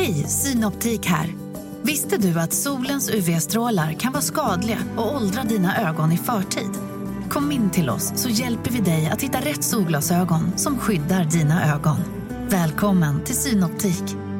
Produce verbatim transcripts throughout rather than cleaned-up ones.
Hej, Synoptik här. Visste du att solens U V-strålar kan vara skadliga och åldra dina ögon i förtid? Kom in till oss så hjälper vi dig att hitta rätt solglasögon som skyddar dina ögon. Välkommen till Synoptik.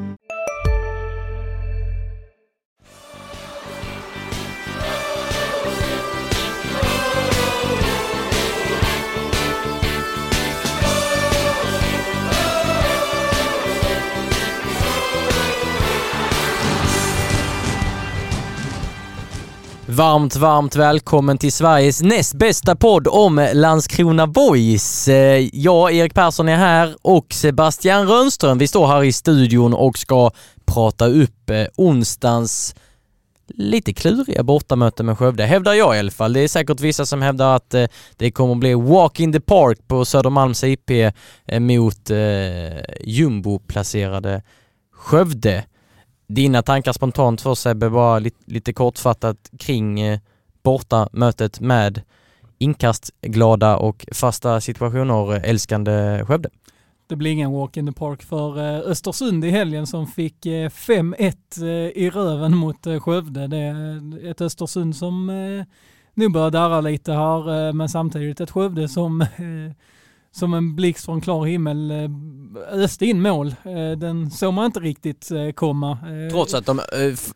Varmt, varmt välkommen till Sveriges näst bästa podd om Landskrona Boys. Jag, Erik Persson, är här och Sebastian Rönnström. Vi står här i studion och ska prata upp onsdagens lite kluriga bortamöte med Skövde. Hävdar jag i alla fall. Det är säkert vissa som hävdar att det kommer att bli walk in the park på Södermalms I P mot jumbo-placerade Skövde. Dina tankar spontant för Sebbe, bara lite, lite kortfattat kring eh, bortamötet med inkastglada och fasta situationer älskande Skövde. Det blir ingen walk in the park för eh, Östersund i helgen som fick eh, fem ett eh, i röven mot eh, Skövde. Det är ett Östersund som eh, nu börjar darra lite här, eh, men samtidigt ett Skövde som eh, som en blixt från klar himmel öste in mål. Den såg man inte riktigt komma. Trots att de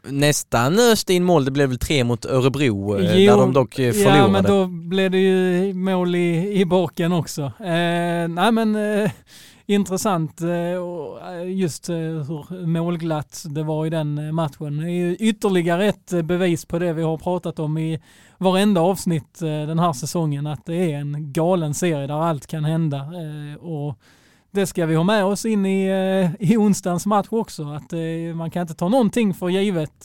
nästan öste in mål, det blev väl tre mot Örebro, jo, där de dock förlorade. Ja, men då blev det ju mål i, i baken också. Eh, nej men eh, intressant eh, just eh, hur målglatt det var i den matchen. Det är ju ytterligare ett bevis på det vi har pratat om i varenda avsnitt den här säsongen, att det är en galen serie där allt kan hända, och det ska vi ha med oss in i, i onsdagens match också, att man kan inte ta någonting för givet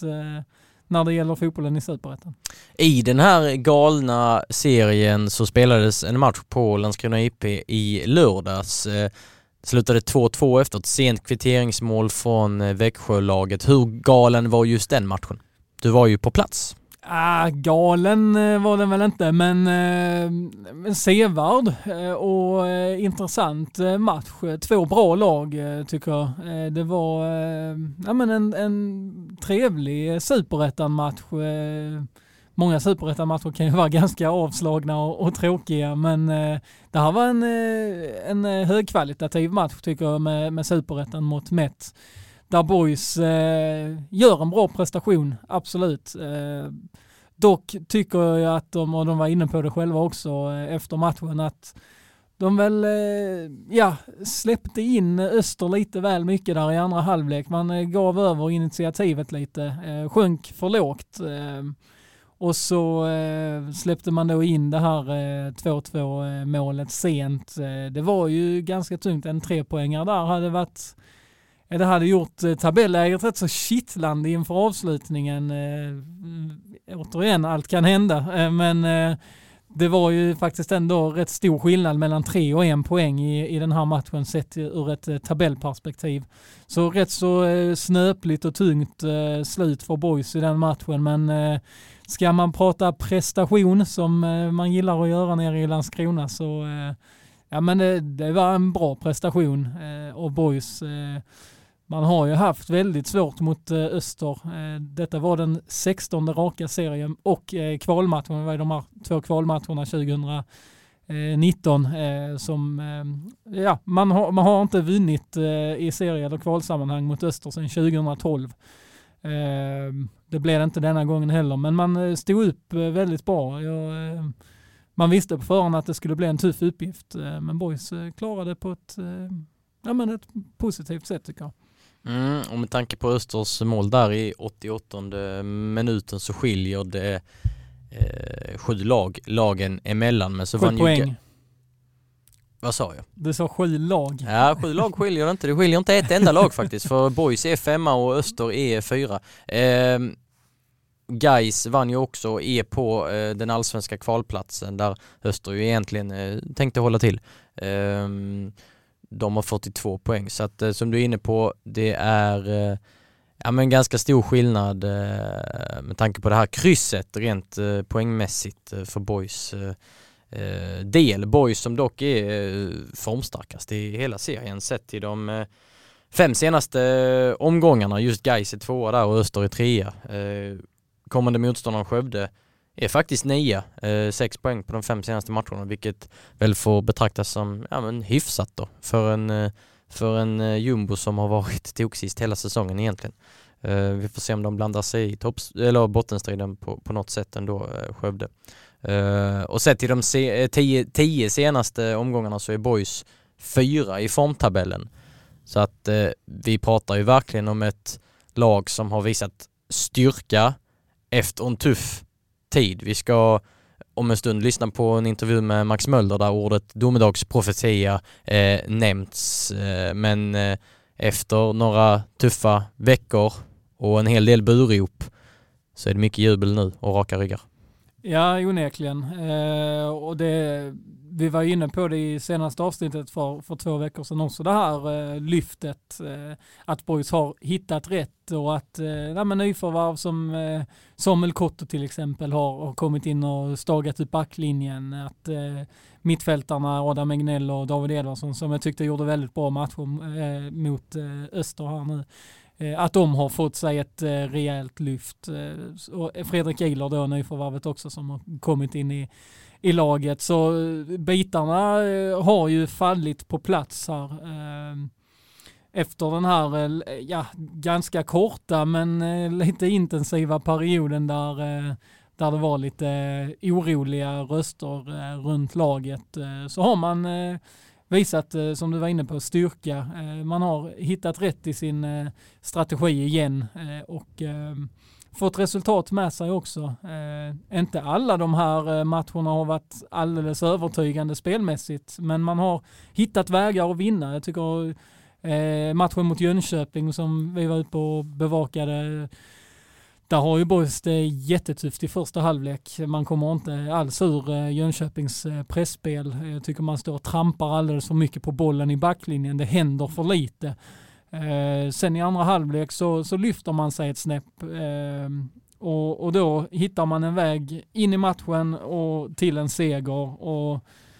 när det gäller fotbollen i Superettan. I den här galna serien så spelades en match på Landskrona I P i lördags. Slutade två två efter ett sent kvitteringsmål från Växjölaget. Hur galen var just den matchen? Du var ju på plats. Ah, galen var den väl inte, men eh, sevärd och eh, intressant match. Två bra lag tycker jag. Eh, det var eh, ja, men en, en trevlig Superettan-match. Eh, många Superettan-matcher kan ju vara ganska avslagna och, och tråkiga, men eh, det här var en, en högkvalitativ match tycker jag med, med Superettan mot Met. Där Boys eh, gör en bra prestation, absolut. Eh, dock tycker jag att de, och de var inne på det själva också eh, efter matchen, att de väl eh, ja, släppte in Öster lite väl mycket där i andra halvlek. Man eh, gav över initiativet lite, eh, sjönk för lågt. Eh, och så eh, släppte man då in det här eh, två två eh, målet sent. Eh, det var ju ganska tungt, en trepoängare där hade varit... Det hade gjort eh, tabelläget rätt så kittlande inför avslutningen. Eh, återigen, allt kan hända. Eh, men eh, det var ju faktiskt ändå rätt stor skillnad mellan tre och en poäng i, i den här matchen sett ur ett eh, tabellperspektiv. Så rätt så eh, snöpligt och tungt eh, slut för Boys i den matchen. Men eh, ska man prata prestation som eh, man gillar att göra nere i Landskrona, så eh, ja, men det, det var en bra prestation eh, och Boys... Eh, Man har ju haft väldigt svårt mot eh, Öster. Eh, detta var den sextonde raka serien och eh, kvalmatchen, det var de här två kvalmatcherna tjugonitton eh, som eh, ja, man har, man har inte vunnit eh, i serie- eller kvalsammanhang mot Öster sedan tjugotolv. Eh, det blev inte denna gången heller, men man stod upp eh, väldigt bra. Jag, eh, man visste på förhand att det skulle bli en tuff uppgift, eh, men Boys eh, klarade på ett, eh, ja, men ett positivt sätt tycker jag. Mm, och med tanke på Östers mål där i åttioåttonde minuten så skiljer det eh, sju lag, lagen emellan. Men så sju vann poäng. Ju... Vad sa jag? Du sa sju lag. Ja, sju lag skiljer inte. Det skiljer inte ett enda lag faktiskt. För Boys är femma och Öster är fyra. Eh, Gais vann ju också och är på eh, den allsvenska kvalplatsen där Öster ju egentligen eh, tänkte hålla till. Eh, De har fyrtiotvå poäng, så att som du är inne på, det är eh, ja, men ganska stor skillnad eh, med tanke på det här krysset rent eh, poängmässigt eh, för Boys eh, del. Boys som dock är eh, formstarkast i hela serien sett till de eh, fem senaste omgångarna, just Gais är tvåa där och Öster är trea. Eh, kommande motståndaren Skövde är faktiskt nia, eh, sex poäng på de fem senaste matcherna, vilket väl får betraktas som ja, men hyfsat då för en, eh, för en eh, jumbo som har varit toksist hela säsongen egentligen. Eh, vi får se om de blandar sig i topps- eller bottenstriden på, på något sätt ändå, eh, Skövde. Eh, och sett till de se- tio, tio senaste omgångarna så är Boys fyra i formtabellen. Så att eh, vi pratar ju verkligen om ett lag som har visat styrka efter en tuff tid. Vi ska om en stund lyssna på en intervju med Max Mölder där ordet domedagsprofetia eh, nämnts. Eh, men eh, efter några tuffa veckor och en hel del burop så är det mycket jubel nu och raka ryggar. Ja, onekligen. Eh, och det, vi var inne på det i senaste avsnittet för, för två veckor sedan också. Det här eh, lyftet, eh, att Boys har hittat rätt och att eh, ja, men nyförvärv som eh, Samuel Kotto till exempel har, har kommit in och stagat ut backlinjen. Att eh, mittfältarna Adam Egnell och David Edvardsson, som jag tyckte gjorde väldigt bra matcher eh, mot eh, Öster här nu, att de har fått sig ett eh, rejält lyft. Eh, och Fredrik Eiler då, nyförvärvet också, som har kommit in i, i laget. Så bitarna eh, har ju fallit på plats här. Eh, efter den här eh, ja, ganska korta men eh, lite intensiva perioden där, eh, där det var lite eh, oroliga röster eh, runt laget, eh, så har man eh, visat, som du var inne på, styrka. Man har hittat rätt i sin strategi igen och fått resultat med sig också. Inte alla de här matcherna har varit alldeles övertygande spelmässigt, men man har hittat vägar att vinna. Jag tycker matchen mot Jönköping som vi var ute och bevakade, där har ju Boys det jättetufft i första halvlek. Man kommer inte alls ur Jönköpings pressspel. Jag tycker man står och trampar alldeles för mycket på bollen i backlinjen. Det händer för lite. Eh, sen i andra halvlek så, så lyfter man sig ett snäpp. Eh, och, och då hittar man en väg in i matchen och till en seger. Och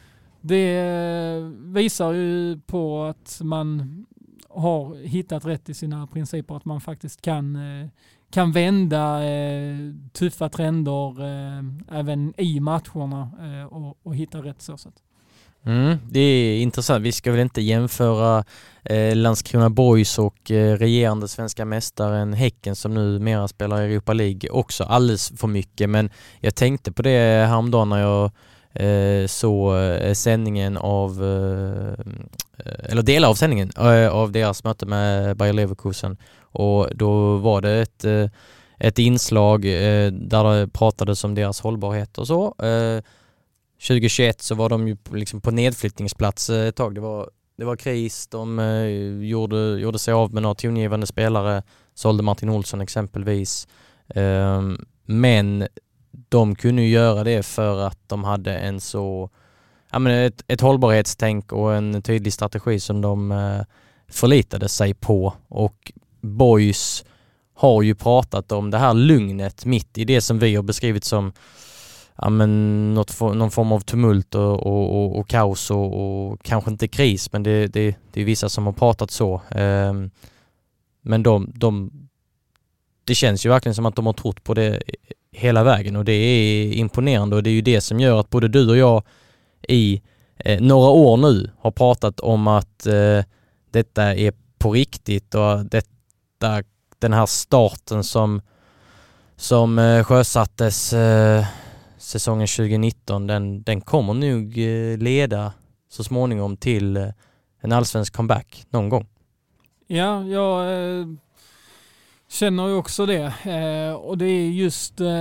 det visar ju på att man har hittat rätt i sina principer. Att man faktiskt kan... Eh, kan vända eh, tuffa trender eh, även i matcherna eh, och, och hitta rätt så sätt. Mm, det är intressant. Vi ska väl inte jämföra eh, Landskrona Boys och eh, regerande svenska mästaren Häcken som nu mera spelar i Europa League också alldeles för mycket. Men jag tänkte på det häromdagen när jag eh, såg eh, sändningen av eh, eller delar av sändningen eh, av deras möte med Bayer Leverkusen. Och då var det ett, ett inslag eh, där det pratades om deras hållbarhet och så. Eh, tjugohundratjugoett så var de ju liksom på nedflyttningsplats ett tag. Det var, det var kris, de eh, gjorde, gjorde sig av med några tongivande spelare, sålde Martin Olsson exempelvis. Eh, men de kunde ju göra det för att de hade en så, ja, men ett, ett hållbarhetstänk och en tydlig strategi som de eh, förlitade sig på. Och Boys har ju pratat om det här lugnet mitt i det som vi har beskrivit som ja, men något for, någon form av tumult och, och, och, och kaos och, och kanske inte kris, men det, det, det är vissa som har pratat så. Um, men de, de, det känns ju verkligen som att de har trott på det hela vägen och det är imponerande och det är ju det som gör att både du och jag i eh, några år nu har pratat om att eh, detta är på riktigt och det där, den här starten som, som eh, sjösattes eh, säsongen tjugonitton, den, den kommer nog eh, leda så småningom till eh, en allsvensk comeback någon gång. Ja, jag eh, känner ju också det. Eh, och det är just eh,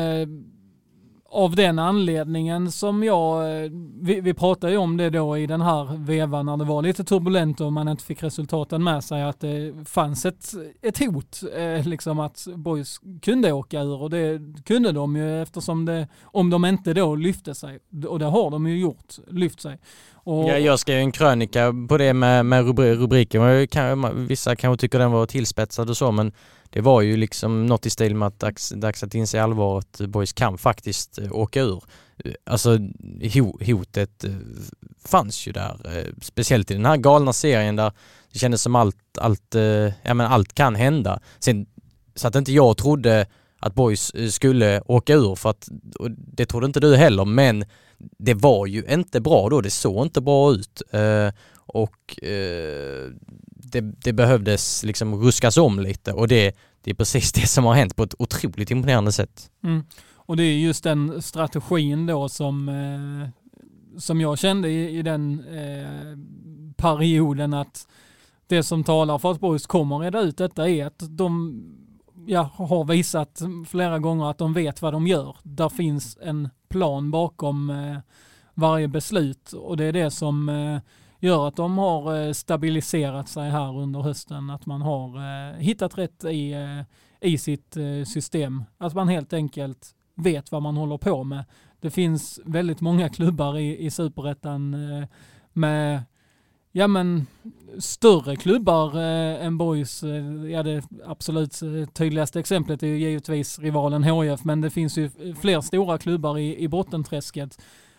av den anledningen som jag, vi, vi pratade ju om det då i den här vevan när det var lite turbulent och man inte fick resultaten med sig, att det fanns ett, ett hot eh, liksom att Boys kunde åka ur och det kunde de ju eftersom det, om de inte då lyfte sig, och det har de ju gjort, lyft sig. Och, ja, jag skrev en krönika på det med, med rubri- rubriken. Kan, vissa kanske tycker den var tillspetsad och så, men det var ju liksom något i stil med att dags, dags att inse allvaret. Boys kan faktiskt åka ur. Alltså hotet fanns ju där. Speciellt i den här galna serien där det kändes som allt, allt, ja, men allt kan hända. Sen, så att inte jag trodde att Boys skulle åka ur, för att, och det trodde inte du heller, men det var ju inte bra då. Det såg inte bra ut. Och det, det behövdes liksom ruskas om lite, och det, det är precis det som har hänt på ett otroligt imponerande sätt. Mm. Och det är just den strategin då som, eh, som jag kände i, i den eh, perioden, att det som talar för att Boys kommer reda ut detta är att de ja, har visat flera gånger att de vet vad de gör. Där finns en plan bakom eh, varje beslut, och det är det som eh, gör att de har eh, stabiliserat sig här under hösten, att man har eh, hittat rätt i, eh, i sitt eh, system. Att man helt enkelt vet vad man håller på med. Det finns väldigt många klubbar i, i Superettan eh, med ja, men, större klubbar eh, än Boys. Eh, ja, det absolut tydligaste exemplet är ju givetvis rivalen H I F, men det finns ju fler stora klubbar i, i bottenträsket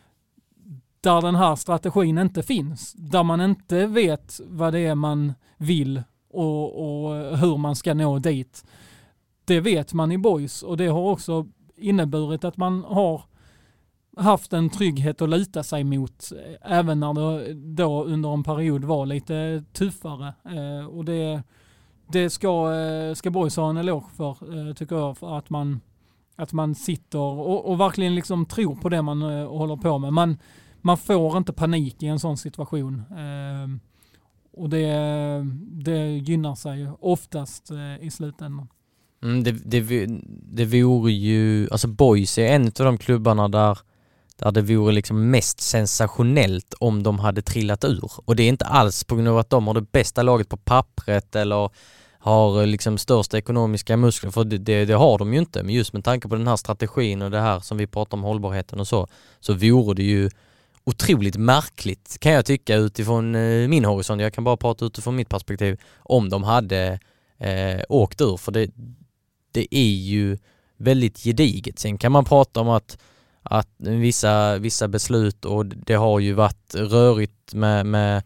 där den här strategin inte finns. Där man inte vet vad det är man vill och, och hur man ska nå dit. Det vet man i Boys, och det har också inneburit att man har haft en trygghet att luta sig mot, även när det då under en period var lite tuffare. Eh, och det, det ska, ska Boys ha en eloge för, eh, tycker jag, för att man, att man sitter och, och verkligen liksom tror på det man eh, håller på med. Man, man får inte panik i en sån situation. Eh, och det, det gynnar sig oftast eh, i slutändan. Mm, det, det, det vore ju, alltså Boys är en av de klubbarna där, där det vore liksom mest sensationellt om de hade trillat ur. Och det är inte alls på grund av att de har det bästa laget på pappret eller har liksom största ekonomiska muskler, för det, det, det har de ju inte. Men just med tanke på den här strategin och det här som vi pratar om, hållbarheten och så, så vore det ju otroligt märkligt, kan jag tycka, utifrån eh, min horisont. Jag kan bara prata utifrån mitt perspektiv, om de hade eh, åkt ur, för det det är ju väldigt gediget. Sen kan man prata om att, att vissa, vissa beslut, och det har ju varit rörigt med, med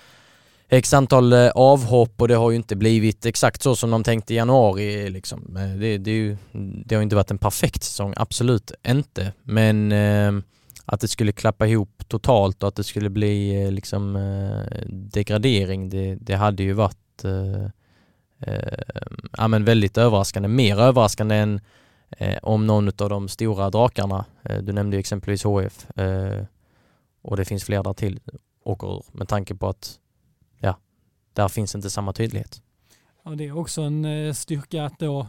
x antal avhopp, och det har ju inte blivit exakt så som de tänkte i januari. Liksom. Det, det, är ju, det har inte varit en perfekt säsong, absolut inte. Men eh, att det skulle klappa ihop totalt och att det skulle bli eh, liksom, eh, degradering, det, det hade ju varit eh, Eh, ja, men väldigt överraskande, mer överraskande än eh, om någon av de stora drakarna, eh, du nämnde exempelvis H F, eh, och det finns fler där till, åker ur, med tanke på att ja, där finns inte samma tydlighet. Ja, det är också en eh, styrka att då,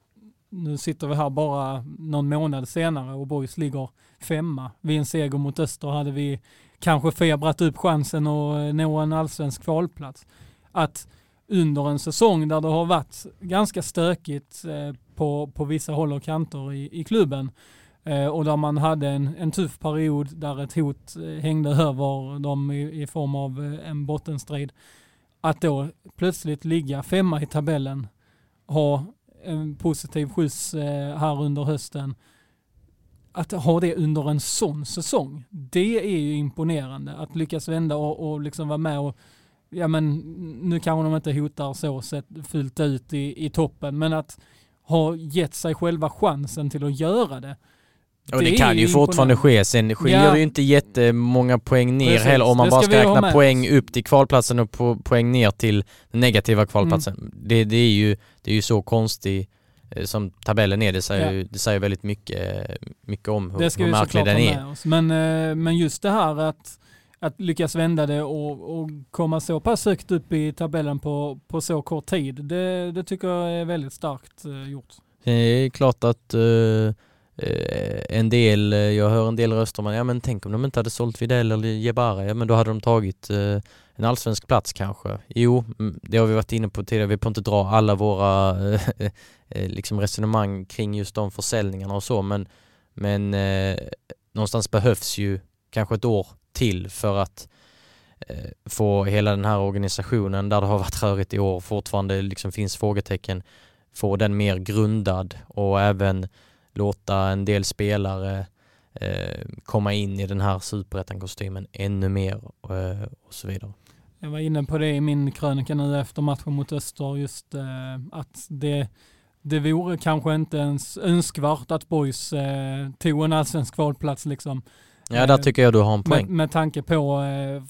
nu sitter vi här bara någon månad senare och Boys ligger femma. Vid en seger mot Öster hade vi kanske febrat upp chansen att nå en allsvensk kvalplats. Att under en säsong där det har varit ganska stökigt eh, på, på vissa håll och kanter i, i klubben eh, och där man hade en, en tuff period där ett hot eh, hängde över dem i, i form av eh, en bottenstrid, att då plötsligt ligga femma i tabellen, ha en positiv skjuts eh, här under hösten, att ha det under en sån säsong, det är ju imponerande. Att lyckas vända och, och liksom vara med och ja, men nu kanske de inte hotar så sett fullt ut i, i toppen, men att ha gett sig själva chansen till att göra det. Och det, det kan ju fortfarande ske. Sen skiljer ja. det ju inte jättemånga poäng ner heller, om man bara ska räkna poäng upp till kvalplatsen och på, poäng ner till den negativa kvalplatsen. Mm. Det, det, är ju, det är ju så konstigt som tabellen är. Det säger, ja. ju, det säger väldigt mycket, mycket om hur, hur märklig den är. Men, men just det här att Att lyckas vända det och, och komma så pass högt upp i tabellen på, på så kort tid, det, det tycker jag är väldigt starkt uh, gjort. Det är klart att uh, en del, jag hör en del röster, men ja, men tänk om de inte hade sålt Videll eller Jebara, ja, men då hade de tagit uh, en allsvensk plats kanske. Jo, det har vi varit inne på tidigare, vi får inte dra alla våra uh, liksom resonemang kring just de försäljningarna och så, men, men uh, någonstans behövs ju kanske ett år till för att få hela den här organisationen där det har varit rörigt i år fortfarande liksom finns frågetecken, få den mer grundad och även låta en del spelare eh, komma in i den här superettan-kostymen ännu mer eh, och så vidare. Jag var inne på det i min krönika nu efter matchen mot Öster, just eh, att det, det vore kanske inte ens önskvärt att Boys eh, tog en allsvensk kvalplats liksom. Ja, där tycker jag du har en poäng. Med, med tanke på,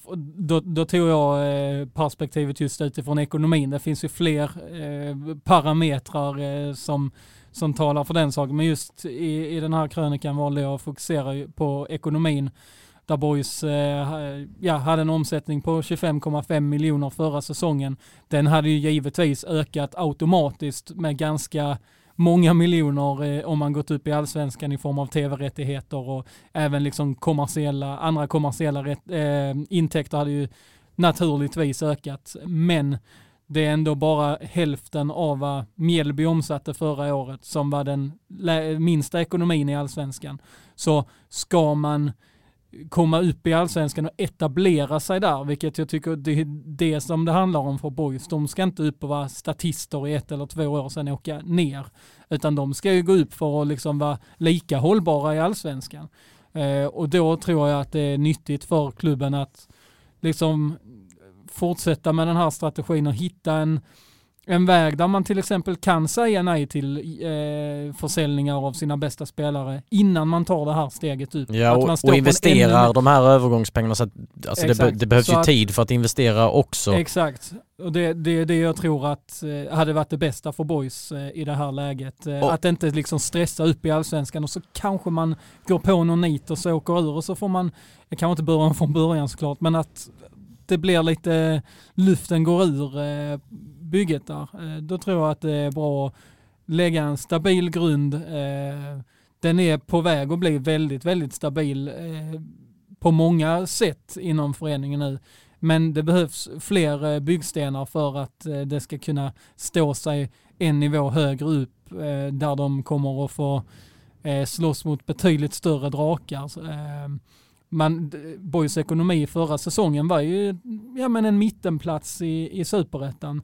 då, då tog jag perspektivet just utifrån ekonomin. Det finns ju fler eh, parametrar eh, som, som talar för den saken. Men just i, i den här krönikan valde jag att fokusera på ekonomin. Där Boys eh, ja, hade en omsättning på tjugofem komma fem miljoner förra säsongen. Den hade ju givetvis ökat automatiskt med ganska många miljoner eh, om man gått upp i allsvenskan i form av tv-rättigheter och även liksom kommersiella, andra kommersiella rätt, eh, intäkter hade ju naturligtvis ökat. Men det är ändå bara hälften av vad Mjällby omsatte förra året som var den lä- minsta ekonomin i allsvenskan. Så ska man komma upp i allsvenskan och etablera sig där, vilket jag tycker det är det som det handlar om för Boys. De ska inte upp och vara statister i ett eller två år sedan åka ner, utan de ska ju gå upp för att liksom vara lika hållbara i allsvenskan. Eh, och då tror jag att det är nyttigt för klubben att liksom fortsätta med den här strategin och hitta en En väg där man till exempel kan säga nej till eh, försäljningar av sina bästa spelare innan man tar det här steget ut. Ja, att och, man står och investerar en... de här övergångspengarna. Så att, alltså det, be, det behövs så ju att, tid för att investera också. Exakt. Och det är det, det jag tror att eh, hade varit det bästa för Boys eh, i det här läget. Eh, att inte liksom stressa upp i allsvenskan och så kanske man går på någon nit och så åker ur och så får man, jag kan inte börja från början såklart, men att det blir lite, luften går ur eh, bygget där. Eh, då tror jag att det är bra att lägga en stabil grund. Eh, den är på väg att bli väldigt, väldigt stabil eh, på många sätt inom föreningen nu. Men det behövs fler eh, byggstenar för att eh, det ska kunna stå sig en nivå högre upp eh, där de kommer att få eh, slåss mot betydligt större drakar. Eh, Man, Boys ekonomi förra säsongen var ju ja, men en mittenplats i, i superettan.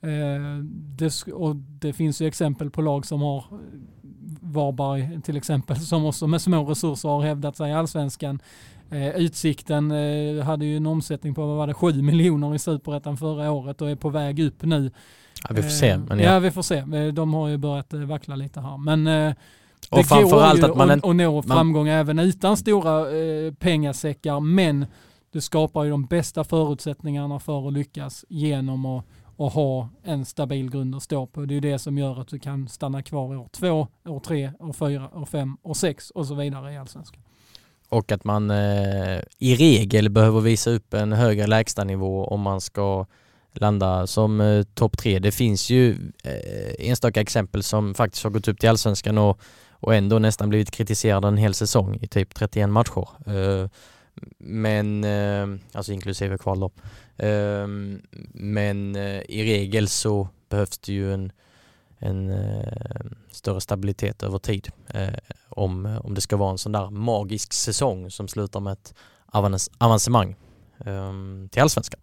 Eh, det, och det finns ju exempel på lag som har Varberg till exempel, som också med små resurser har hävdat sig i allsvenskan. Eh, Utsikten eh, hade ju en omsättning på vad var det, sju miljoner i superettan förra året och är på väg upp nu. Ja, vi får se. Men ja. ja, vi får se. De har ju börjat vackla lite här. Men eh, och det går allt ju att man att en, nå framgång man, även utan stora eh, pengasäckar, men det skapar ju de bästa förutsättningarna för att lyckas genom att, att ha en stabil grund att stå på. Det är det som gör att du kan stanna kvar i år två, år tre, år fyra, år fem, år sex och så vidare i allsvenskan. Och att man eh, i regel behöver visa upp en högre lägstanivå om man ska landa som eh, topp tre. Det finns ju eh, enstaka exempel som faktiskt har gått upp till allsvenskan och, och ändå nästan blivit kritiserade en hel säsong i typ trettioen matcher. Eh, men, eh, alltså inklusive kval då. Eh, men eh, i regel så behövs det ju en, en eh, större stabilitet över tid eh, om, om det ska vara en sån där magisk säsong som slutar med ett avans- avancemang eh, till allsvenskan.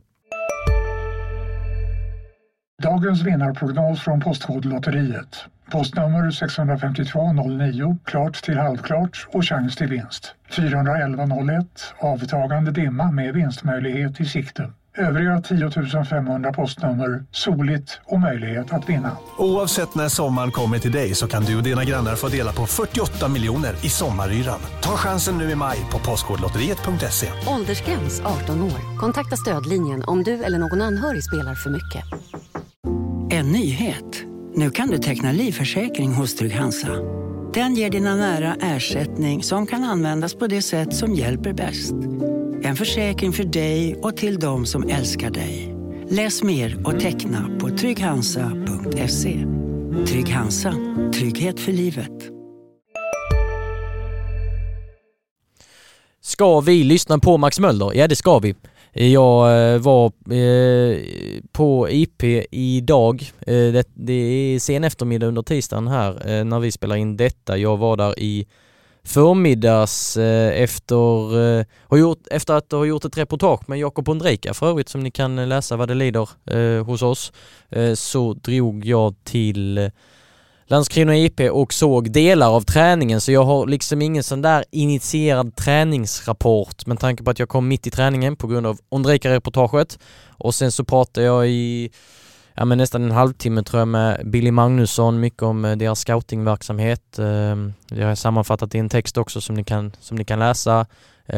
Dagens vinnarprognos från Postkodlotteriet. Postnummer sex fem två noll nio, klart till halvklart och chans till vinst. fyra elva noll ett, avtagande dimma med vinstmöjlighet i sikte. Övriga tio tusen femhundra postnummer, soligt och möjlighet att vinna. Oavsett när sommaren kommer till dig så kan du och dina grannar få dela på fyrtioåtta miljoner i sommaryran. Ta chansen nu i maj på postkodlotteriet punkt se. Åldersgräns arton år. Kontakta stödlinjen om du eller någon anhörig spelar för mycket. En nyhet. Nu kan du teckna livförsäkring hos Trygg-Hansa. Den ger dina nära ersättning som kan användas på det sätt som hjälper bäst. En försäkring för dig och till de som älskar dig. Läs mer och teckna på trygghansa punkt se. Trygg-Hansa. Trygghet för livet. Ska vi lyssna på Max Möller? Ja, det ska vi. Jag var eh, på I P idag. Eh, det, det är sen eftermiddag under tisdagen här eh, när vi spelar in detta. Jag var där i förmiddags eh, efter, eh, har gjort, efter att ha gjort ett reportage med Jakob Ondrejka för övrigt, som ni kan läsa vad det lider eh, hos oss, eh, så drog jag till eh, Landskrona I P och såg delar av träningen, så jag har liksom ingen sån där initierad träningsrapport, men tanke på att jag kom mitt i träningen på grund av Ondrejka-reportaget. Och sen så pratade jag i ja, men nästan en halvtimme tror jag med Billy Magnusson, mycket om deras scoutingverksamhet. Jag har sammanfattat i en text också som ni kan, som ni kan läsa.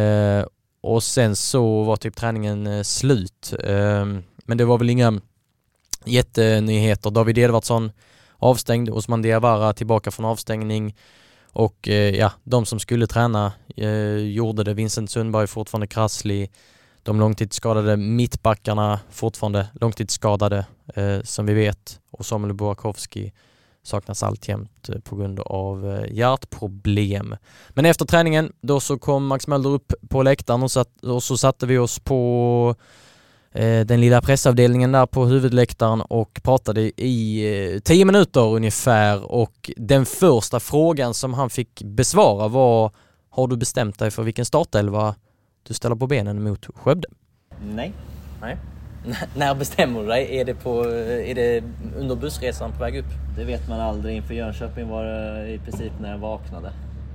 Och sen så var typ träningen slut. Men det var väl inga jättenyheter. David Edvardsson avstängd, Osman Diawara tillbaka från avstängning. Och ja, de som skulle träna gjorde det. Vincent Sundberg fortfarande krasslig. De långtidsskadade mittbackarna fortfarande långtidsskadade eh, som vi vet. Och Samuel Burakovsky saknas alltjämt eh, på grund av eh, hjärtproblem. Men efter träningen då så kom Max Mölder upp på läktaren och, satt, och så satte vi oss på eh, den lilla pressavdelningen där på huvudläktaren och pratade i eh, tio minuter ungefär. Och den första frågan som han fick besvara var: har du bestämt dig för vilken startelva du ställer på benen mot Skövde? Nej. Nej. När bestämmer du dig? Är det, på, är det under bussresan på väg upp? Det vet man aldrig. Inför Jönköping var det i princip när jag vaknade.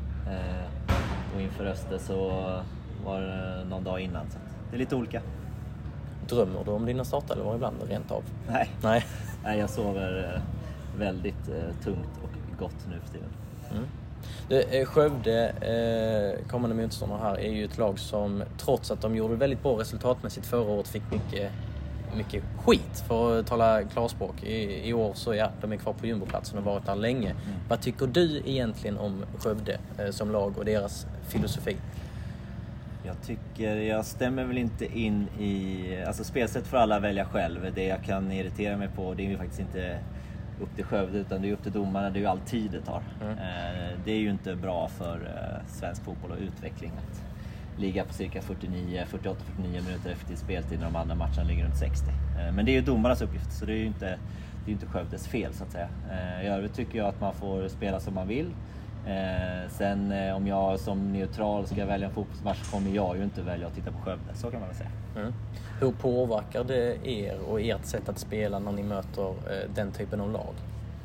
Eh, och inför Öster så var det någon dag innan. Så det är lite olika. Drömmer du om dina startelvor ibland rent av? Nej. Nej. Nej, jag sover väldigt eh, tungt och gott nu för tiden. Mm. Det, Skövde, eh, kommande motståndare här, är ju ett lag som trots att de gjorde väldigt bra resultatmässigt förra året fick mycket, mycket skit, för att tala klarspråk. I, i år så ja, de är kvar på jumboplatsen och varit där länge. Mm. Vad tycker du egentligen om Skövde eh, som lag och deras filosofi? Jag tycker, jag stämmer väl inte in i, alltså spelsätt för alla välja själv. Det jag kan irritera mig på, det är ju faktiskt inte upp till Skövde utan det är upp till domarna, det är ju all tid det tar. Mm. Det är ju inte bra för svensk fotboll och utveckling att ligga på cirka fyrtionio, fyrtioåtta fyrtionio minuter efter speltid när de andra matcherna ligger runt sextio. Men det är ju domarnas uppgift, så det är ju inte, det är inte Skövdes fel så att säga. I övrigt tycker jag att man får spela som man vill. Sen om jag som neutral ska välja en fotbollsmatch kommer jag ju inte välja att titta på Skövde, så kan man väl säga. Mm. Hur påverkar det er och ert sätt att spela när ni möter eh, den typen av lag?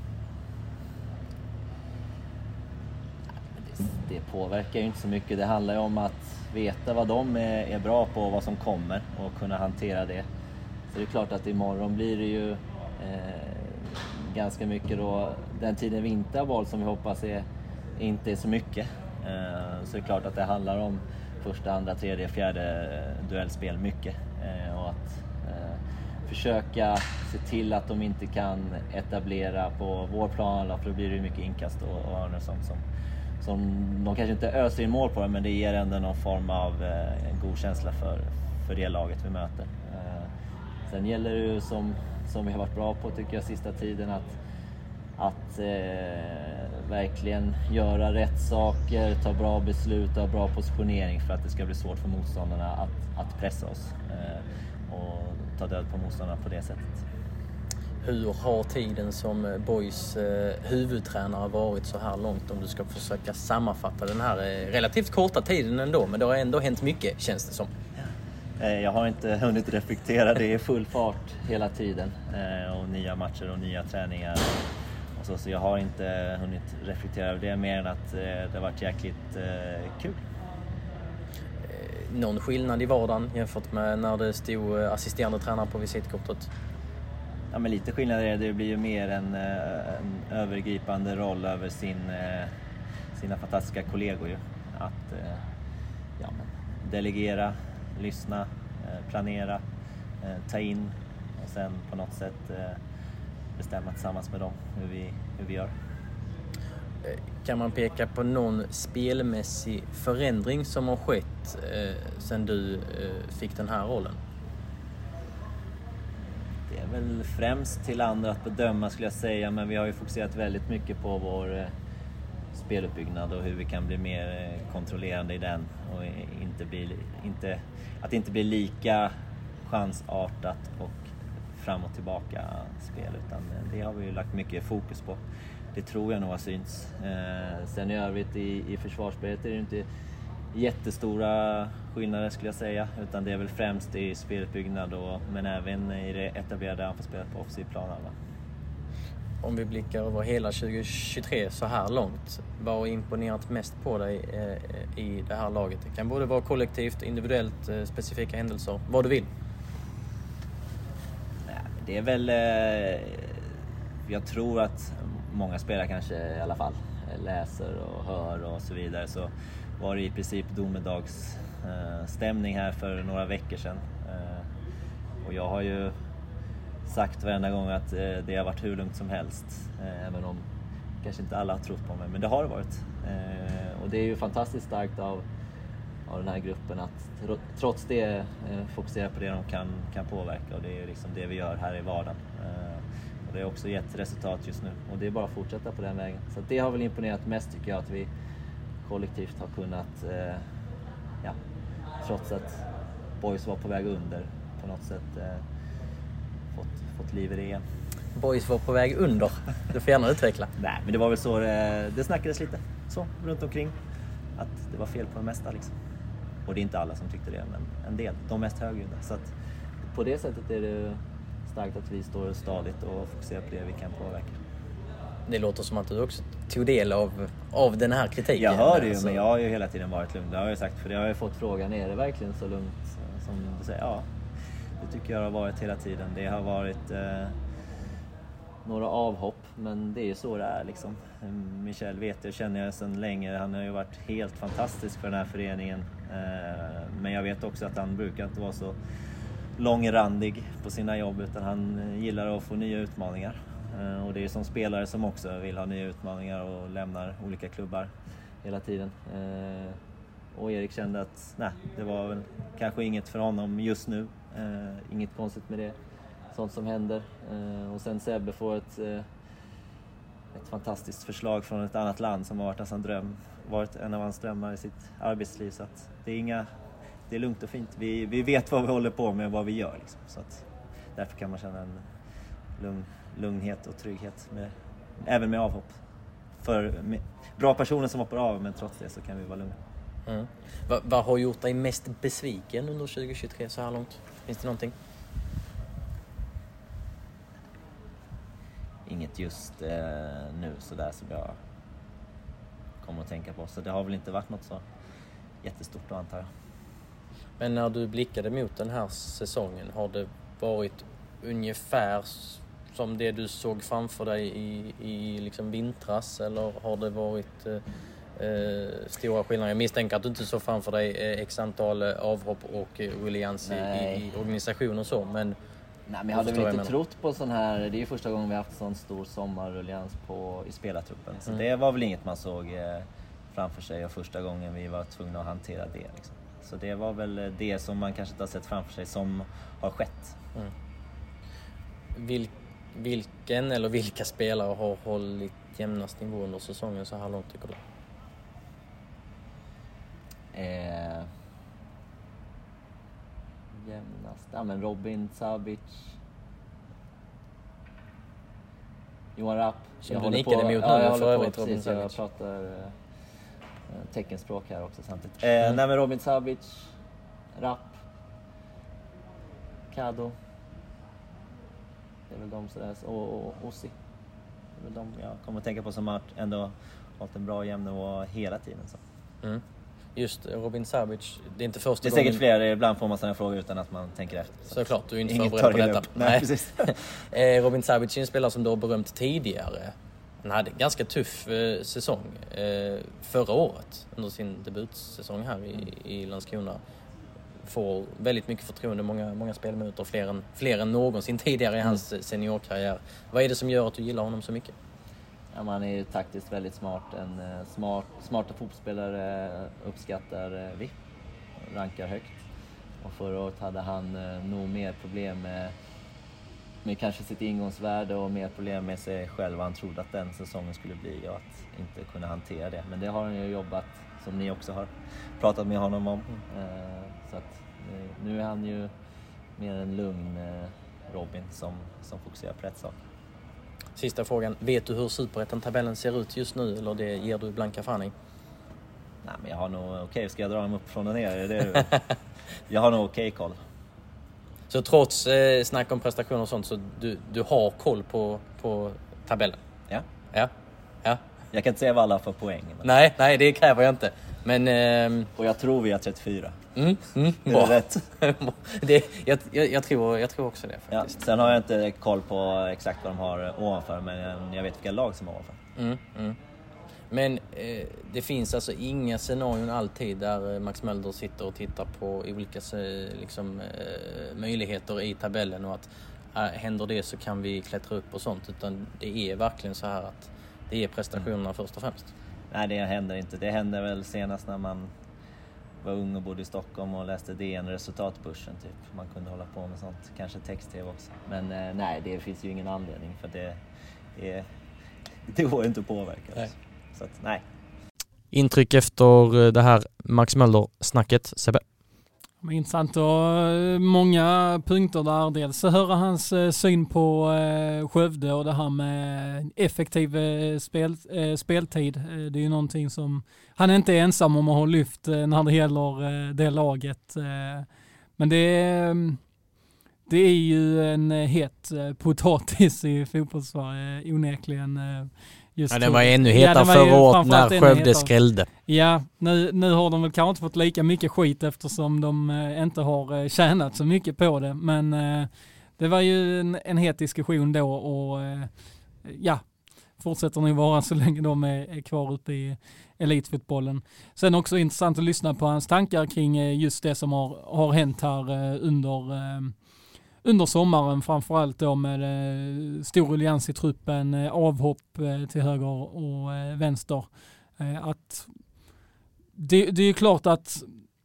Det, det påverkar ju inte så mycket. Det handlar ju om att veta vad de är, är bra på och vad som kommer och kunna hantera det. Så det är klart att imorgon blir det ju eh, ganska mycket då, den tiden vinterboll som vi hoppas är, inte är så mycket. Eh, så det är klart att det handlar om första, andra, tredje, fjärde duellspel mycket. Eh, och att eh, försöka se till att de inte kan etablera på vår plan, för då blir det mycket inkast och, och hörnor sånt som, som de kanske inte öser in mål på det, men det ger ändå någon form av eh, en god känsla för, för det laget vi möter. Eh, sen gäller det ju som, som vi har varit bra på tycker jag sista tiden att att eh, verkligen göra rätt saker, ta bra beslut, ha bra positionering för att det ska bli svårt för motståndarna att, att pressa oss eh, och ta död på motståndarna på det sättet. Hur har tiden som Boys eh, huvudtränare varit så här långt, om du ska försöka sammanfatta den här eh, relativt korta tiden ändå, men det har ändå hänt mycket känns det som. Eh, jag har inte hunnit reflektera, det är full fart hela tiden eh, och nya matcher och nya träningar. Så, så jag har inte hunnit reflektera över det mer än att eh, det har varit jäkligt eh, kul. Någon skillnad i vardagen jämfört med när det stod assisterande tränare på visitkortet? Ja, men lite skillnad är det. Det blir ju mer en, en övergripande roll över sin, sina fantastiska kollegor. Ju. Att ja, men delegera, lyssna, planera, ta in och sen på något sätt bestämma tillsammans med dem hur vi, hur vi gör. Kan man peka på någon spelmässig förändring som har skett eh, sedan du eh, fick den här rollen? Det är väl främst till andra att bedöma skulle jag säga, men vi har ju fokuserat väldigt mycket på vår eh, speluppbyggnad och hur vi kan bli mer eh, kontrollerande i den och inte bli, inte, att det inte blir lika chansartat och fram och tillbaka spel, utan det har vi ju lagt mycket fokus på. det tror jag nog har synts. Eh, sen i övrigt i, i försvarsspelet är det inte jättestora skillnader skulle jag säga, utan det är väl främst i speluppbyggnad och, men även i det etablerade anfallsspelet på offensiv plan. Om vi blickar över hela tjugo tjugotre så här långt, vad har imponerat mest på dig eh, i det här laget? Det kan både vara kollektivt, individuellt, eh, specifika händelser, vad du vill. Nej, det är väl eh, jag tror att många spelare kanske i alla fall läser och hör och så vidare, så var det i princip domedags eh, stämning här för några veckor sedan. Eh, och jag har ju sagt varenda gång att eh, det har varit hur lugnt som helst. Eh, även om kanske inte alla har trott på mig, men det har det varit. Eh, och det är ju fantastiskt starkt av, av den här gruppen att tro, trots det eh, fokusera på det de kan, kan påverka. Och det är liksom det vi gör här i vardagen. Eh, och det har också gett resultat just nu. Och det är bara att fortsätta på den vägen. Så det har väl imponerat mest tycker jag, att vi kollektivt har kunnat, eh, ja, trots att boys var på väg under på något sätt, eh, fått, fått liv i det igen. Boys var på väg under, du får gärna utveckla. Nej, men det var väl så det, det snackades lite så runt omkring, att det var fel på det mesta liksom. Och det är inte alla som tyckte det, men en del, de mest högljudda. Så att på det sättet är det starkt att vi står stadigt och fokuserar på det vi kan påverka. Det låter som att du också tog del av, av den här kritiken. Jag hör det ju, men jag har ju hela tiden varit lugn. Det har jag sagt, för det har jag fått frågan, är det verkligen så lugnt som du säger? Ja, det tycker jag har varit hela tiden. Det har varit eh, några avhopp, men det är ju så det är liksom. Michel vet jag, känner jag sedan länge. Han har ju varit helt fantastisk för den här föreningen. Eh, men jag vet också att han brukar inte vara så långrandig på sina jobb, utan han gillar att få nya utmaningar. Och det är som spelare som också vill ha nya utmaningar och lämnar olika klubbar hela tiden. Och Erik kände att nej, det var väl kanske inget för honom just nu. Inget konstigt med det. Sånt som händer. Och sen Sebbe får ett, ett fantastiskt förslag från ett annat land som har varit, alltså en dröm, varit en av hans drömmar i sitt arbetsliv. Så att det är inga, det är lugnt och fint. Vi, vi vet vad vi håller på med och vad vi gör. Liksom. Så att därför kan man känna en lugn lugnhet och trygghet med, även med avhopp. För med, bra personer som hoppar av, men trots det så kan vi vara lugna. Mm. Vad va har gjort dig mest besviken under tjugo tjugotre så här långt? Finns det någonting? Inget just eh, nu sådär som jag kommer att tänka på. Så det har väl inte varit något så jättestort då, antar jag. Men när du blickade mot den här säsongen, har det varit ungefär som det du såg framför dig i, i liksom vintras, eller har det varit eh, stora skillnader? Jag misstänker att du inte såg framför dig eh, x antal avhopp och eh, ruljans i, i organisation och så, men... Nej, men jag hade väl inte trott på sån här, det är ju första gången vi har haft sån stor sommarruljans på, i spelartruppen, så mm. det var väl inget man såg eh, framför sig, och första gången vi var tvungna att hantera det liksom. Så det var väl det som man kanske inte har sett framför sig som har skett. Mm. Vil, vilken eller vilka spelare har hållit jämnast nivå under säsongen så här långt, tycker du? Eh, jämnast? Ja, men Robin Sabic, Johan Rapp. Som du nickade emot nu, ja, jag för övrigt på, Robin precis, Sabic. Jag pratar eh, teckenspråk här också samtidigt. Eh, mm. Nej, men Robin Sabic, Rapp, Kado. Det är väl de sådär, och, och, och Ossi. Det är väl de jag kommer att tänka på som har ändå hållit en bra jämn nivå hela tiden. Så. Mm. Just Robin Sabic, det är inte första Det är säkert gången... fler, ibland får man sådana frågor utan att man tänker efter. Så såklart, du är inte förberedd på detta. Nej, Nej. Precis. Robin Sabic är en spelare som du har berömt tidigare. Han hade en ganska tuff eh, säsong eh, förra året under sin debutsäsong här i, i Landskrona. Får väldigt mycket förtroende, många, många spelminuter, fler än, fler än någonsin tidigare i hans mm. seniorkarriär. Vad är det som gör att du gillar honom så mycket? Ja, man är ju taktiskt väldigt smart. En uh, smart, smarta fotbollsspelare uh, uppskattar uh, vi, rankar högt. Och förra året hade han uh, nog mer problem med, med kanske sitt ingångsvärde och mer problem med sig själv. Han trodde att den säsongen skulle bli och att inte kunna hantera det. Men det har han ju jobbat, som ni också har pratat med honom om. Mm. Uh, så att uh, nu är han ju mer en lugn uh, Robin som, som fokuserar på rätt sak. Sista frågan. Vet du hur Superettan-tabellen ser ut just nu eller det ger du blanka fan i? Nej, men jag har nog okej. Okay, ska jag dra dem upp från och ner? Det jag har nog okej okay koll. Så trots eh, snack om prestationer och sånt så du, du har koll på, på tabellen? Ja. Ja. Ja. Jag kan inte säga vad alla får poäng. Men... Nej, nej, det kräver jag inte. Men, ehm... och jag tror vi har trettiofyra. Mm, mm, är det rätt? det, jag, jag, jag, tror, jag tror också det faktiskt. Ja, sen har jag inte koll på exakt vad de har ovanför, men jag vet vilka lag som har ovanför. Mm, mm. Men eh, det finns alltså inga scenarion alltid där Max Mölder sitter och tittar på olika liksom, eh, möjligheter i tabellen och att äh, händer det så kan vi klättra upp och sånt, utan det är verkligen så här att det är prestationerna mm. först och främst. Nej, det händer inte. Det hände väl senast när man var ung och bodde i Stockholm och läste D N resultatbörsen typ. Man kunde hålla på med sånt, kanske text-tv också. Men eh, nej, det finns ju ingen anledning för det är, det går inte att påverka. Nej. Så att, nej. Intryck efter det här Max Mölder-snacket, Sebbe? Intressant och många punkter där. Dels att höra hans syn på Skövde och det här med effektiv spel, speltid. Det är ju någonting som han inte är ensam om att ha lyft när det gäller det laget. Men det är, det är ju en het potatis i fotbollssverige onekligen. Just ja, den var ännu hetare ja, förra året när Skövde skrällde. Ja, nu, nu har de väl kanske inte fått lika mycket skit eftersom de eh, inte har eh, tjänat så mycket på det. Men eh, det var ju en, en het diskussion då och eh, ja, fortsätter nu vara så länge de är, är kvar uppe i elitfotbollen. Sen också intressant att lyssna på hans tankar kring eh, just det som har, har hänt här eh, under... Eh, Under sommaren framförallt då med eh, stor ruljans i truppen, eh, avhopp eh, till höger och eh, vänster. Eh, att det, det är ju klart att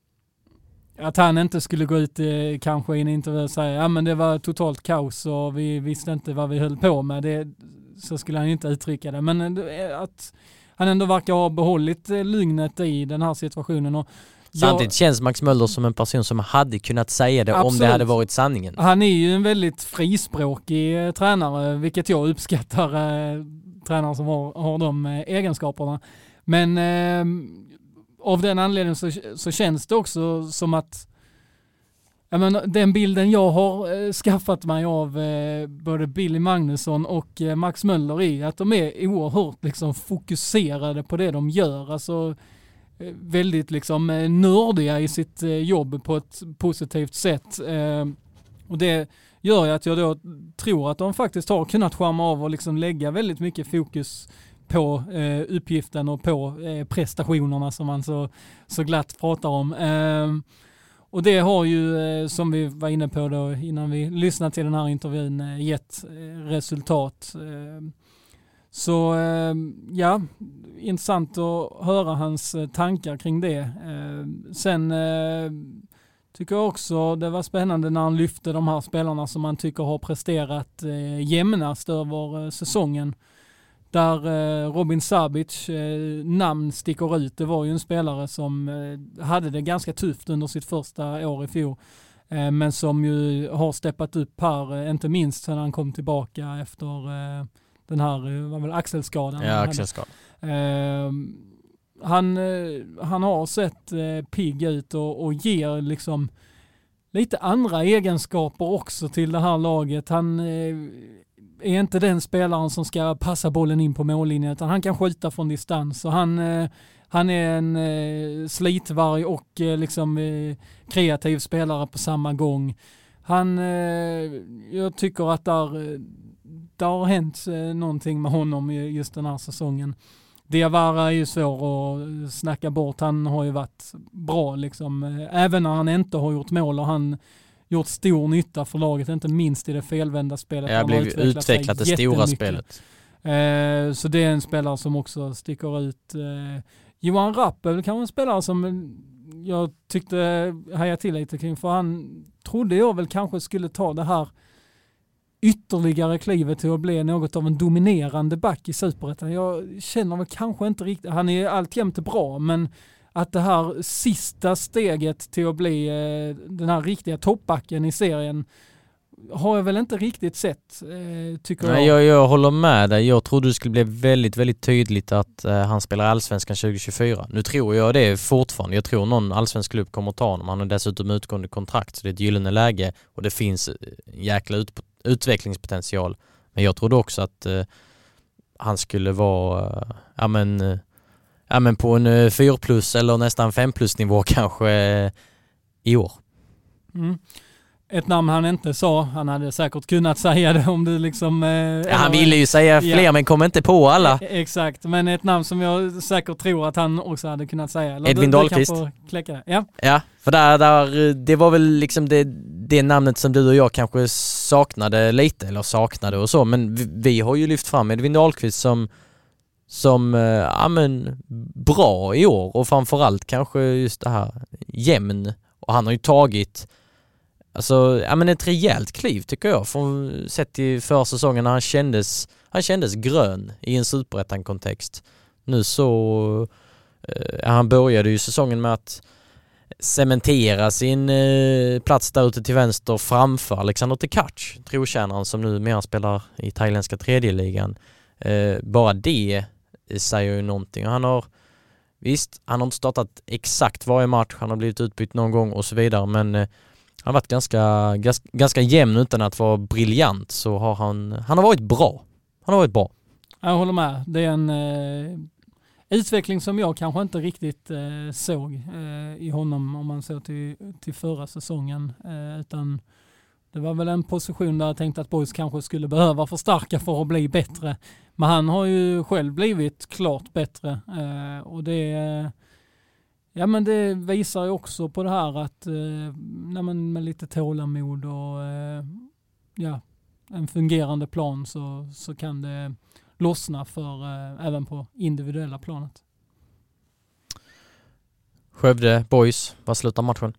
att han inte skulle gå ut eh, kanske i en intervju och säga ja men det var totalt kaos och vi visste inte vad vi höll på med. Det, så skulle han inte uttrycka det. Men eh, att han ändå verkar ha behållit eh, lugnet i den här situationen och samtidigt känns Max Mölder som en person som hade kunnat säga det absolut. Om det hade varit sanningen. Han är ju en väldigt frispråkig eh, tränare, vilket jag uppskattar eh, tränare som har, har de eh, egenskaperna. Men eh, av den anledningen så, så känns det också som att jag menar, den bilden jag har eh, skaffat mig av eh, både Billy Magnusson och eh, Max Mölder är att de är oerhört liksom, fokuserade på det de gör. Alltså väldigt liksom nördiga i sitt jobb på ett positivt sätt. Och det gör ju att jag då tror att de faktiskt har kunnat skärma av och liksom lägga väldigt mycket fokus på uppgiften och på prestationerna som man så, så glatt pratar om. Och det har ju, som vi var inne på då innan vi lyssnade till den här intervjun, gett resultat. Så ja, intressant att höra hans tankar kring det. Sen tycker jag också det var spännande när han lyfte de här spelarna som man tycker har presterat jämnast över säsongen. Där Robin Sabic namn sticker ut. Det var ju en spelare som hade det ganska tufft under sitt första år i fjol. Men som ju har steppat upp här, inte minst sedan han kom tillbaka efter den här var väl axelskadan. Ja, axelskadan. Uh, han, uh, han har sett uh, pigg ut och, och ger liksom lite andra egenskaper också till det här laget. Han uh, är inte den spelaren som ska passa bollen in på mållinjen utan han kan skjuta från distans och han, uh, han är en uh, slitvarg och uh, liksom uh, kreativ spelare på samma gång. Han, uh, jag tycker att där det har hänt eh, någonting med honom just den här säsongen. Diawara är ju svår att snacka bort. Han har ju varit bra liksom. Även när han inte har gjort mål och han gjort stor nytta för laget, inte minst i det felvända spelet. Jag blev utvecklat det stora spelet. Eh, så det är en spelare som också sticker ut. Eh, Johan Rapp är väl kanske en spelare som jag tyckte haja till lite kring, för han trodde jag väl kanske skulle ta det här ytterligare klivet till att bli något av en dominerande back i Superettan. Jag känner väl kanske inte riktigt, han är alltjämt bra, men att det här sista steget till att bli eh, den här riktiga toppbacken i serien har jag väl inte riktigt sett, eh, tycker Nej, jag. jag. Jag håller med dig. Jag trodde det skulle bli väldigt, väldigt tydligt att eh, han spelar Allsvenskan tjugo tjugofyra. Nu tror jag det fortfarande. Jag tror någon allsvensk klubb kommer att ta honom. Han har dessutom utgående kontrakt, så det är ett gyllene läge och det finns jäkla ut, utvecklingspotential. Men jag trodde också att eh, han skulle vara eh, ja, men, eh, ja, men på en eh, fyra plus eller nästan fem plus nivå kanske eh, i år. Mm. Ett namn han inte sa, han hade säkert kunnat säga det om du liksom... Eh, ja, han ville ju säga fler, ja. Men kom inte på alla. E- exakt, men ett namn som jag säkert tror att han också hade kunnat säga. Eller Edvin du, Dahlqvist. Du kan få kläcka det. Ja. Ja, för där, där, det var väl liksom det, det namnet som du och jag kanske saknade lite, eller saknade och så, men vi, vi har ju lyft fram Edvin Dahlqvist som, som ja, men, bra i år och framförallt kanske just det här jämn. Och han har ju tagit alltså, ja, men ett rejält kliv tycker jag, från sett i försäsongen när han kändes, han kändes grön i en superettan-kontext. Nu så eh, han började ju säsongen med att cementera sin eh, plats där ute till vänster framför Alexander Tekac, trotjänaren som nu mer spelar i thailändska tredje ligan. Eh, bara det säger ju någonting. Han har visst, han har inte startat exakt varje match, han har blivit utbytt någon gång och så vidare, men eh, han har varit ganska, ganska, ganska jämn utan att vara briljant, så har han, han har varit bra. Han har varit bra. Jag håller med. Det är en eh, utveckling som jag kanske inte riktigt eh, såg eh, i honom om man såg till, till förra säsongen. Eh, utan det var väl en position där jag tänkte att Boys kanske skulle behöva förstärka för att bli bättre. Men han har ju själv blivit klart bättre. Eh, och det eh, ja, men det visar ju också på det här att eh, när man med lite tålamod och eh, ja, en fungerande plan så, så kan det lossna för eh, även på individuella planet. Skövde Boys, vad slutar matchen?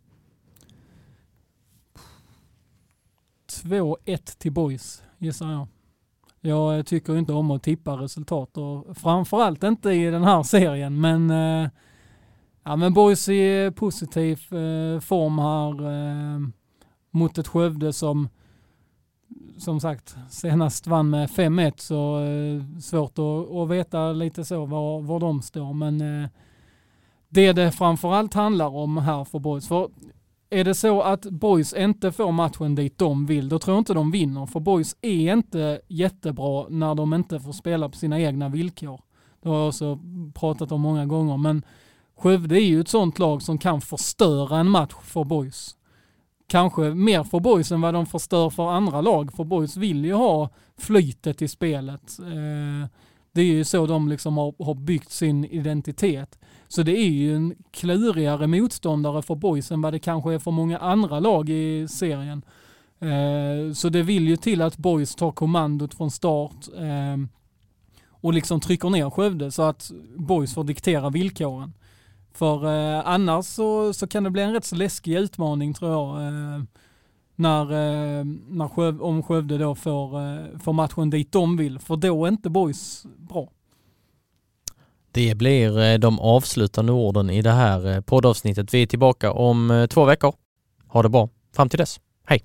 två ett till Boys, gissar jag. Jag tycker inte om att tippa resultat och framförallt inte i den här serien, men eh, ja, men Boys är positiv eh, form här eh, mot ett Skövde som som sagt senast vann med fem ett, så eh, svårt att, att veta lite så var, var de står, men eh, det det framförallt handlar om här för Boys, för är det så att Boys inte får matchen dit de vill, då tror jag inte de vinner, för Boys är inte jättebra när de inte får spela på sina egna villkor. Det har jag också pratat om många gånger, men Skövde är ju ett sånt lag som kan förstöra en match för Boys. Kanske mer för Boys än vad de förstör för andra lag, för Boys vill ju ha flytet i spelet. Eh, det är ju så de liksom har, har byggt sin identitet. Så det är ju en klurigare motståndare för Boys än vad det kanske är för många andra lag i serien. Eh, så det vill ju till att Boys tar kommandot från start eh, och liksom trycker ner Skövde så att Boys får diktera villkoren. För eh, annars så, så kan det bli en rätt så läskig utmaning, tror jag, eh, när, eh, när Skövde, om Skövde då får, eh, får matchen dit de vill. För då är inte Boys bra. Det blir de avslutande orden i det här poddavsnittet. Vi är tillbaka om två veckor. Ha det bra. Fram till dess. Hej!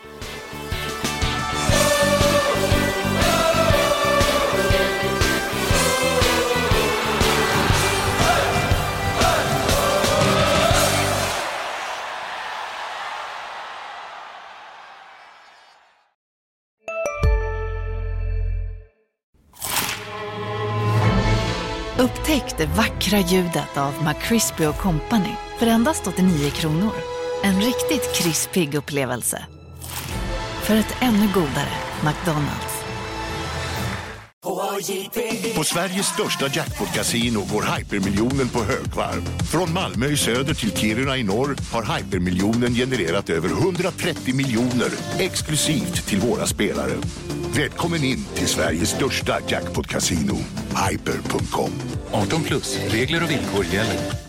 Upptäck det vackra ljudet av McCrispy och Company för endast åttionio kronor. En riktigt krispig upplevelse. För ett ännu godare McDonald's. På Sveriges största jackpot-casino går Hypermiljonen på högvarv. Från Malmö i söder till Kiruna i norr har Hypermiljonen genererat över hundratrettio miljoner exklusivt till våra spelare. Välkommen in till Sveriges största jackpot-casino, hyper punkt com. arton plus, regler och villkor gäller.